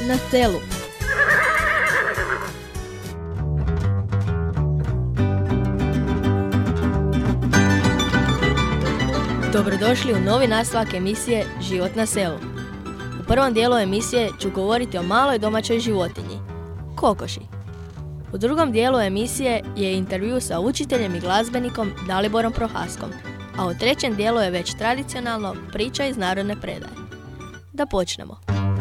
na selu. Dobrodošli u novi nastavak emisije Život na selu. U prvom dijelu emisije ću govoriti o maloj domaćoj životinji, kokoši. U drugom dijelu emisije je intervju sa učiteljem i glazbenikom Daliborom Prohaskom, a u trećem dijelu je već tradicionalno priča iz narodne predaje. Da počnemo.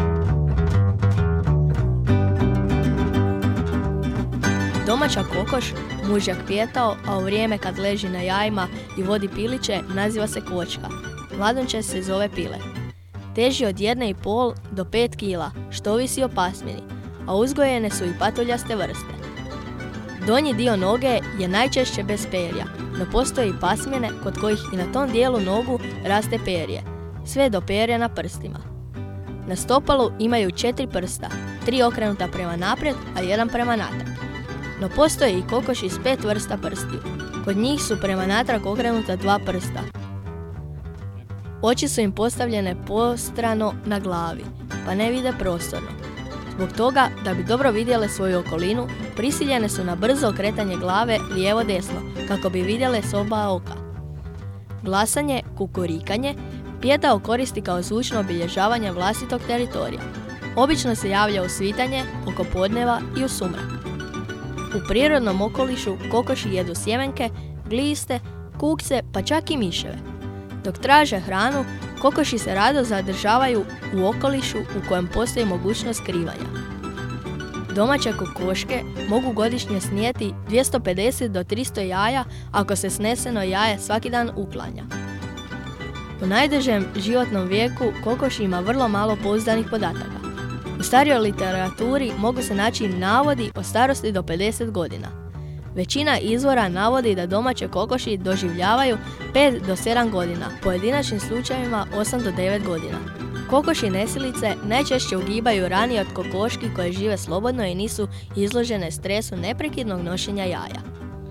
Domaća kokoš, mužjak pijetao, a u vrijeme kad leži na jajima i vodi piliće, naziva se kvočka. Mladunče se zove pile. Teži od 1,5 do 5 kila, što ovisi o pasmini, a uzgojene su i patuljaste vrste. Donji dio noge je najčešće bez perja, no postoje i pasmine kod kojih i na tom dijelu nogu raste perje, sve do perja na prstima. Na stopalu imaju 4 prsta, 3 okrenuta prema naprijed, a 1 prema natrag. No postoje i kokoši s 5 vrsta prstiju. Kod njih su prema natrag okrenuta 2 prsta. Oči su im postavljene postrano na glavi, pa ne vide prostorno. Zbog toga, da bi dobro vidjele svoju okolinu, prisiljene su na brzo okretanje glave lijevo-desno, kako bi vidjele s oba oka. Glasanje, kukurikanje, pijetao koristi kao zvučno obilježavanje vlastitog teritorija. Obično se javlja u svitanje, oko podneva i u sumrak. U prirodnom okolišu kokoši jedu sjemenke, gliste, kukce, pa čak i miševe. Dok traže hranu, kokoši se rado zadržavaju u okolišu u kojem postoji mogućnost skrivanja. Domaće kokoške mogu godišnje snijeti 250 do 300 jaja ako se sneseno jaje svaki dan uklanja. U najdužem životnom vijeku kokoš ima vrlo malo pouzdanih podataka. U starijoj literaturi mogu se naći navodi o starosti do 50 godina. Većina izvora navodi da domaće kokoši doživljavaju 5 do 7 godina, pojedinačnim slučajevima 8 do 9 godina. Kokoši nesilice najčešće ugibaju ranije od kokoški koje žive slobodno i nisu izložene stresu neprekidnog nošenja jaja.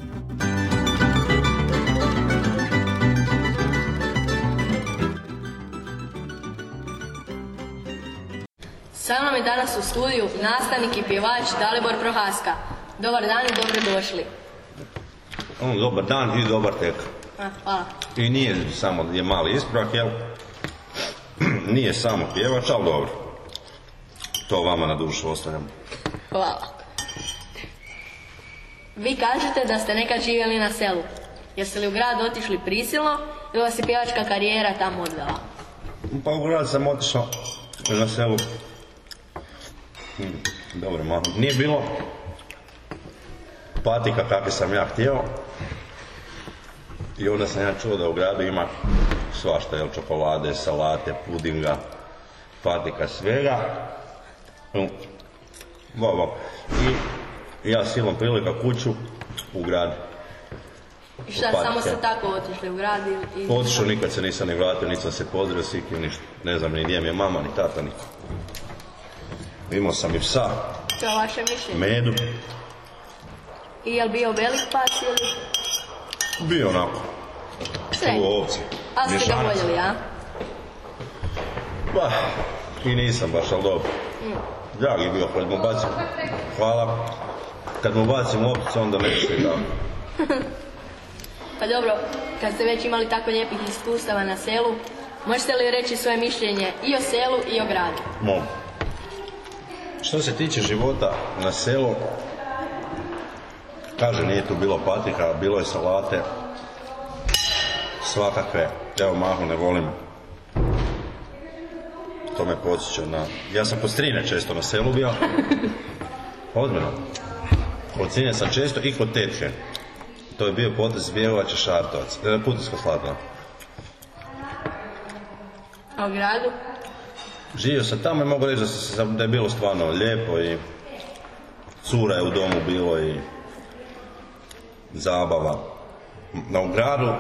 Sa mnom je danas u studiju nastavnik i pjevač Dalibor Prohaska. Dobar dan i dobrodošli. Dobar dan i dobar tek. Hvala. I nije samo, je mali ispravak, jel? Nije samo pjevač, ali dobro. To vama na dušu ostavljam. Hvala. Vi kažete da ste nekad živjeli na selu. Jeste li u grad otišli prisilno ili vas je pjevačka karijera tamo odvela? Pa u grad sam otišao na selu. Dobro, malo. Nije bilo patika kakve sam ja htio. I onda sam ja čuo da u gradu ima svašta, jel, čokolade, salate, pudinga, patika, svega. I ja silom prilika kuću u grad. I šta, samo ste tako otišli u grad i... Otišao, nikad se nisam ni vratio, nisam se pozdravio, sikio, ništa. Ne znam ni gdje mi je mama, ni tata, ni... Imao sam i psa. To je vaše mišljenje? Medu. I je li bio velik pas ili... Bio onako. Srednji. U ovci. Ali ste ga voljeli, a? Bah, i nisam baš, ali dobro. Drag je bio, kad mu bacim... Hvala. Kad mu bacim ovcu, onda ne više da. Pa dobro, kad ste već imali tako lijepih iskustava na selu, možete li reći svoje mišljenje i o selu i o gradu? Mogu. Što se tiče života na selu, kaže, nije tu bilo patika, bilo je salate, svakakve. Evo, mahu ne volim. To me podsjeća na... Ja sam kod strine često na selu bio. Odmjeno. Kod strine sam često i kod tetke. To je bio potez Bjelovača Šartovac, Putinsko Slatno. A u gradu? Živio sam tamo i mogu reći da je bilo stvarno lijepo i cura je u domu bilo i zabava. Na u gradu,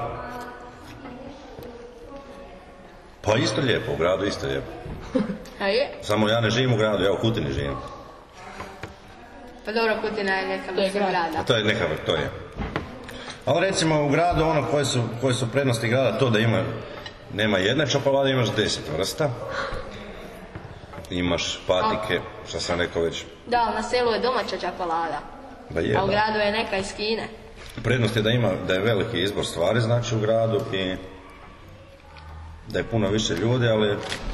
pa isto lijepo, u gradu isto lijepo. A je? Samo ja ne živim u gradu, ja u Kutini živim. Pa dobro, Kutina je neka vrsta grada. To je neka vrsta, to je. Ali recimo u gradu ono koje su prednosti grada to da nema jedne čokolade, imaš 10 vrsta. imaš patike, što sam rekao već. Da, ali na selu je domaća čokolada. Da je, A u da. gradu je neka iz Kine. Prednost je da je veliki izbor stvari, znači, u gradu i da je puno više ljudi, ali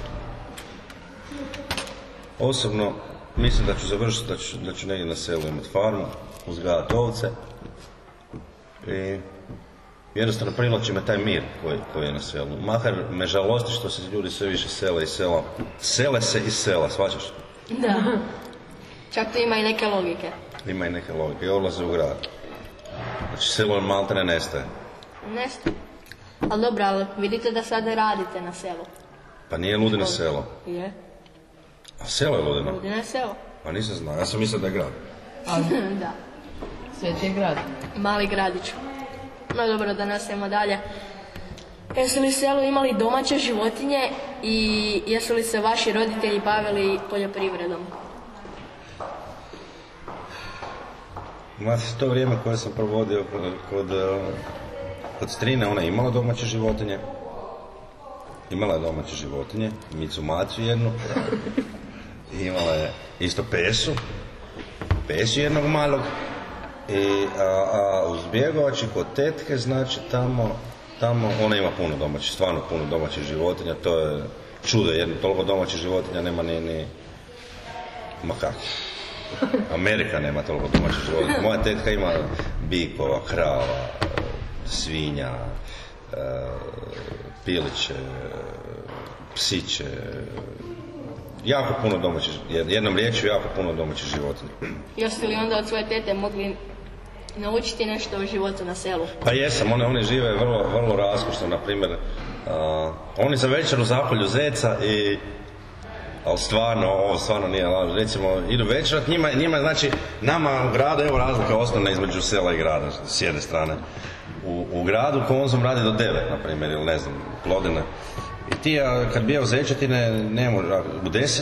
osobno mislim da ću završiti, da ću negdje na selu imati farmu, uzgajati ovce i jednostavno privlači me taj mir koji je na selu. Makar me žalosti što se ljudi sve više sele iz sela. Sele se iz sela, shvaćaš? Da. Čak to ima i neke logike. Ima i neke logike i odlaze u grad. Znači selo maltene nestaje. Nestaje. Ali dobro, ali vidite da sada radite na selu. Pa nije Ludino selo. Je. A selo je Ludino? Ludino je selo. Pa nisam znao, ja sam mislio da je grad. Da. Sveti je grad. Mali gradić. No dobro, da nastavimo dalje. Jesu li u selu imali domaće životinje i jesu li se vaši roditelji bavili poljoprivredom? Znate, to vrijeme koje sam provodio kod strine, ona je imala domaće životinje. Imala je domaće životinje, Micu Macu jednu. Imala je isto pesu jednog malog. A uz Bjegovači kod tetke, znači tamo ona ima puno domaćih, stvarno puno domaćih životinja, to je čudo, jedno toliko domaćih životinja nema ni ma kako. Amerika nema toliko domaćih životinja. Moja tetka ima bikova, krava, svinja, piliće, psiće, jako puno domaćih, jednom riječju jako puno domaćih životinja. Jeste li onda od svoje tete mogli naučiti nešto o životu na selu? Pa jesam, oni žive vrlo, vrlo raskošno, na primjer, oni za večeru zapolju zeca i, ali ovo stvarno nije laž, recimo idu večerat, njima znači, nama u gradu, evo razlika osnovna između sela i grada, s jedne strane. U gradu Konzum radi do 9, na primjer, ili ne znam, Plodine. I ti, kad bi jeo zečetine, u 10,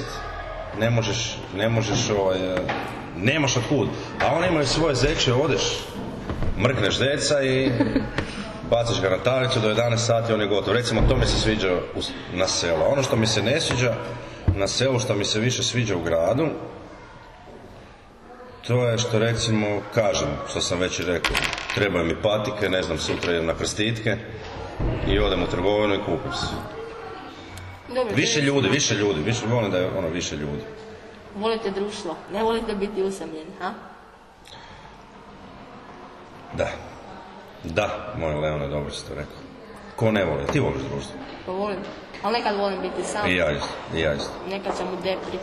nemaš otkud. A oni imaju svoje zeće, odeš, mrkneš zeca i bacaš ga na talicu, do 11 sati on je gotov. Recimo, to mi se sviđa na selu. Ono što mi se ne sviđa na selu, što mi se više sviđa u gradu, to je što, recimo, kažem, što sam već i rekao, trebaju mi patike, ne znam, sutra idem na krstitke i odem u trgovinu i kupim se. Dobro, više ljudi, volim da je više ljudi. Volite društvo, ne volite biti usamljeni, ha? Da, moj Leone, dobro si to rekao. Ko ne voli? Ti voliš društvo? Pa volim, ali nekad volim biti sam. I ja isto. Nekad sam u depri.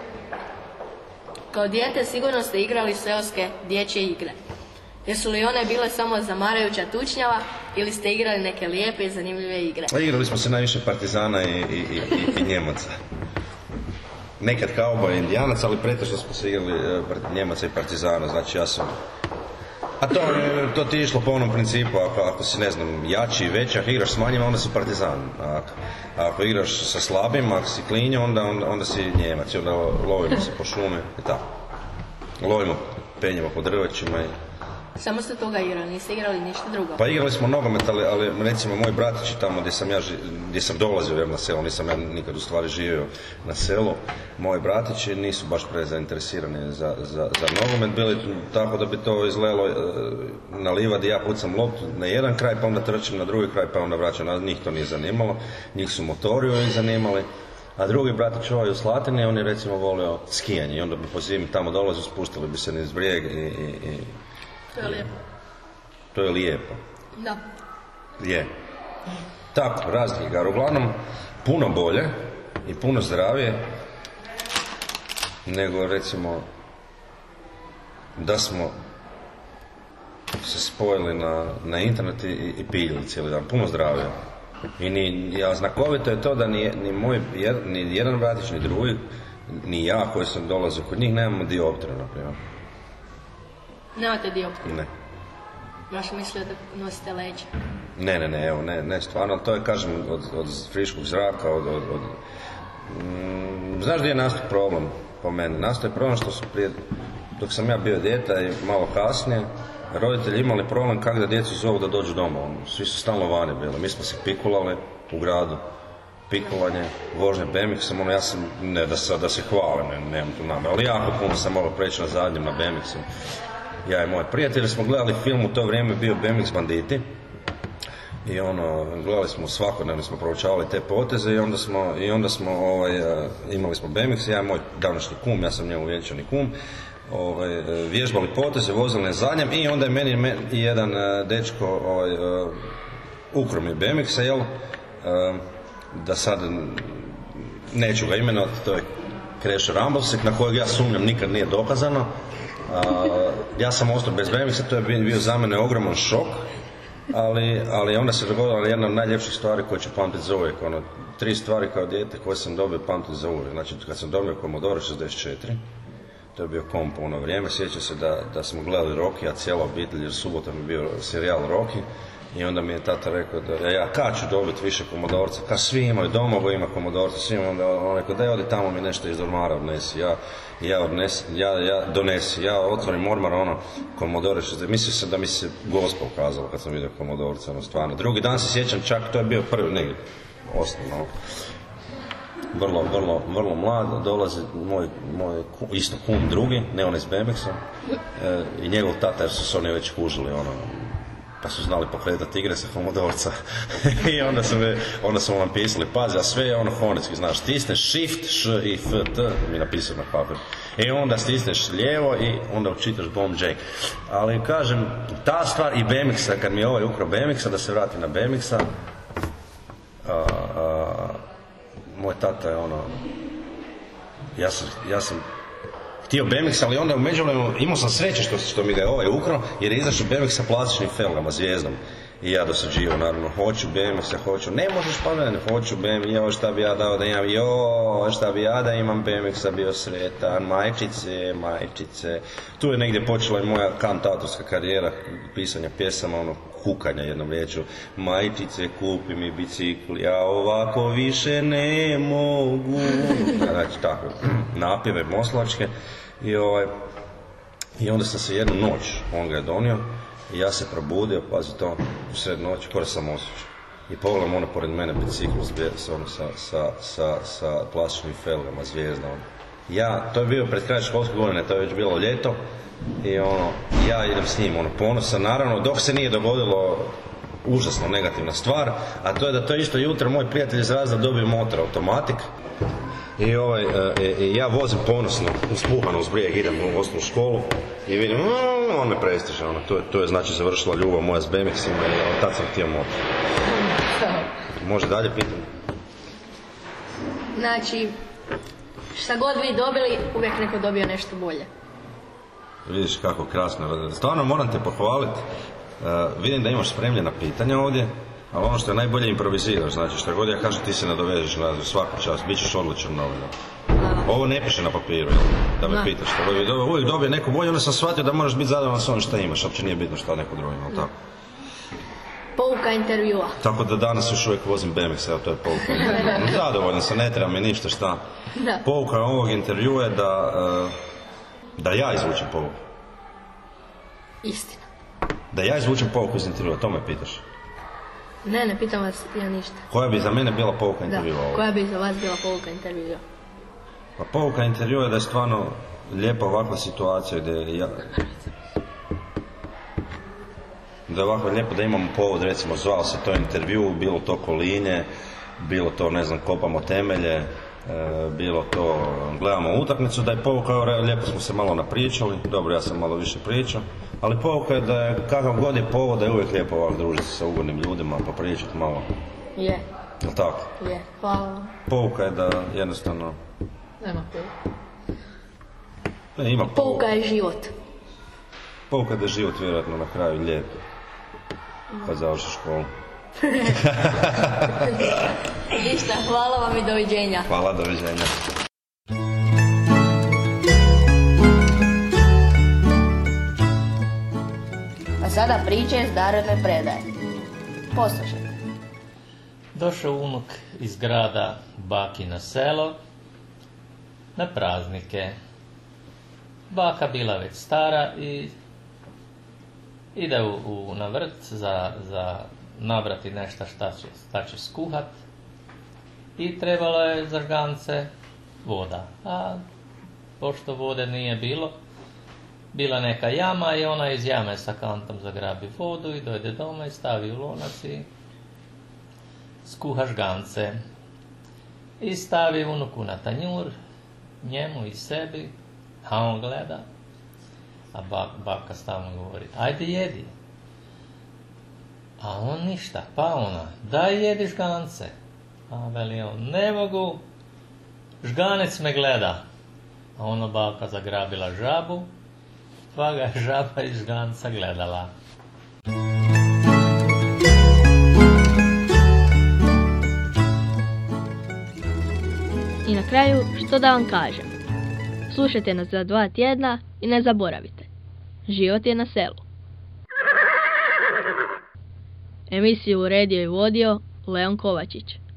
Kao dijete sigurno ste igrali seoske dječje igre. Jesu li one bile samo zamarajuća tučnjava ili ste igrali neke lijepe i zanimljive igre? Igrali smo se najviše Partizana i Njemaca. Nekad kauboja i Indijanaca, ali pretežno smo se igrali Njemaca i Partizana, znači ja sam... A to ti je išlo po onom principu, ako si, ne znam, jači i veći, ako igraš s manjima, onda si Partizan. Ako igraš sa slabim, ako si klinja, onda si Njemac, onda lovimo se po šumi i tako. Lovimo, penjemo po drvećima i... Samo ste toga igrali, niste igrali ništa drugo? Pa igrali smo nogomet, ali recimo moj bratić tamo gdje sam dolazio na selu, nisam ja nikad u stvari živio na selu, moji bratići nisu baš prezainteresirani za nogomet, bili tako da bi to izgledalo na livadi, ja pucam loptu na jedan kraj, pa onda trčim na drugi kraj, pa onda vraćam, njih to nije zanimalo, njih su motori uvijek zanimali. A drugi bratić u Slatini, on je recimo volio skijanje i onda bi po zimi tamo dolazio, spustili bi se niz brijeg i... To je lijepo. To je lijepo. Da. Je. Tako, raznih igara. Uglavnom, puno bolje i puno zdravije nego, recimo, da smo se spojili na internet i piljili cijeli dan. Puno zdravije. A znakovito je to da ni jedan bratić, ni drugi, ni ja koji sam dolazio kod njih, nemamo dioptre, na primjer. Nemate dioptriju? Ne. Baš mislio da nosite leđa? Ne, stvarno, to je, kažem, od friškog zraka, znaš gdje je nastao problem po meni? Nastao je problem što su dok sam ja bio dijete i malo kasnije, roditelji imali problem kako da djecu zovu da dođu doma. Svi su stalno vani bili, mi smo se pikulali u gradu pikovanje, vožnje BMX-om, ono ja sam, ne da se hvalim, nemam tu namjeru, ali jako puno sam mogao preći na zadnjem na BMX-u. Ja i moji prijatelji smo gledali film, u to vrijeme bio BMX Banditi i gledali smo svakodnevno, smo proučavali te poteze i onda smo imali smo BMX, ja i moj današnji kum, ja sam njemu vjenčani kum, vježbali poteze, vozili na zadnjem i onda je meni jedan dečko ukro mi BMX-a, jel, da sad neću ga imenovati, to je Krešo Rambosek, na kojeg ja sumnjam nikad nije dokazano. Ja sam ostao bez BMX-a, to je bio za mene ogroman šok, ali onda se dogodila jedna od najljepših stvari koje ću pamtiti za uvijek. 3 stvari kao dijete koje sam dobio pamtiti za uvijek. Znači, kad sam dobio Commodore 64, to je bio komp u ono vrijeme, sjećam se da smo gledali Rocky, a cijela obitelj, jer subotom je bio serijal Rocky, i onda mi je tata rekao da ja kad ću dobiti više Commodorca, kad svi imaju, Domagoj ima Commodorca, svi imaju, onda on rekao da odi tamo mi nešto iz ormara odnesi, ja otvorim ormar, Commodore 60, mislio sam da mi se Gospa ukazala kad sam vidio Commodorca, stvarno. Drugi dan se sjećam, čak to je bio prvi, negdje, osnovno, vrlo mlad, dolazi moj isto kum drugi, ne on iz BMX-a, i njegov tata, jer su se oni već kužili, pa su znali pokretati igre sa Commodorca. I onda su vam pisali, pazi, a sve je fonetski, znaš, stisneš Shift, Š i F, T, mi napisao na papir. I onda stisneš lijevo i onda učitaš Bomb J. Ali kažem, ta stvar i BMX-a, kad mi je ukro BMX-a, da se vrati na BMX-a, moj tata je ja sam htio BMX, ali onda u međuvremenu imao sam sreće što mi ga je ukro, jer je izašao BMX sa plastičnim felgama, zvijezdom. I ja dosađivao, naravno, hoću BMX-a, ne možeš pa mene, hoću BMX, šta bi ja dao da imam, šta bi ja da imam BMX-a, bio sretan, majčice. Tu je negdje počela i moja kantautorska karijera, pisanja pjesama, kukanja jednom riječu, majčice, kupi mi bicikl, ja ovako više ne mogu. Znači, tako, napjeve moslačke. I onda sam se jednu noć, on ga je donio, i ja se probudio, pazi to, u sred noći, kore sam osjećao. I pogledam pored mene bicikl sa plastičnim felgama, zvijezda. To je bio pred kraj školske godine, to je već bilo ljeto. I ja idem s njim, ponosan, naravno, dok se nije dogodilo užasno negativna stvar, a to je da to isto jutro moj prijatelj iz Razda dobio motor automatik. I ja vozim ponosno, uspuhano uz brijeg, idem u osnovnu školu i vidim, on me prestiže, to je znači završila ljubav moja s BMX-ima i tad sam htio motor. Može dalje pitanje? Znači, šta god vi dobili, uvijek neko dobio nešto bolje. Vidiš kako krasno, stvarno moram te pohvaliti, vidim da imaš spremljena pitanja ovdje, ali ono što je najbolje improviziraš, znači što god ja kažem ti se nadovežeš na svaku čast, bit ćeš odličan novinar. Ovo ne piše na papiru, da me pitaš, uvijek dobije neko bolje, onda sam shvatio da moraš biti zadovoljan s onim što imaš, uopće nije bitno šta neko drugi, ali tako. Pouka intervjua. Tako da danas još uvijek vozim BMX, evo to je pouka. Zadovoljan sam, ne treba mi ništa šta. Pouka ovog intervjua je da ja izvučem pouku. Istina. Da ja izvučem pouku iz intervjua, to me pitaš. Ne pitam vas ja ništa. Koja bi za mene bila pouka intervjua? Da, koja bi za vas bila pouka intervjua? Pa pouka intervjua je da je stvarno lijepa ovakva situacija gdje da je ovako lijepo da imamo povod, recimo zvao se to intervju, bilo to kolinje, bilo to ne znam kopamo temelje, bilo to gledamo utakmicu, da je pouka, lijepo smo se malo napričali, dobro ja sam malo više pričao, ali pouka je da je kakav god je povod da je uvijek lijepo ovako družiti sa ugodnim ljudima pa pričati malo. Je. Jel' tako? Je, hvala. Pouka je da jednostavno... Nema pouka. Ima pouka je život. Pouka da je život vjerojatno na kraju lijep kad završi školu. Ništa, hvala vam i doviđenja. Hvala, doviđenja. A sada priče iz narodne predaje. Poslušajte. Došao unuk iz grada baki na selo na praznike. Baka bila već stara i ide na vrt za nabrati nešto šta će skuhat. i trebalo je za žgance voda. A pošto vode nije bilo, bila neka jama i ona iz jame sa kantom zagrabi vodu i dojde doma i stavi u lonac i skuha žgance. I stavi unuku na tanjur, njemu i sebi, a on gleda, a baka stalno govori, ajde jedi. A on ništa, pa ona, daj jedi žgance. A veli on, ne mogu, žganec me gleda. A ono baka zagrabila žabu, pa ga je žaba iz žganca gledala. I na kraju, što da vam kažem? Slušajte nas za 2 tjedna i ne zaboravite. Život je na selu. Emisiju uredio i vodio Leon Kovačić.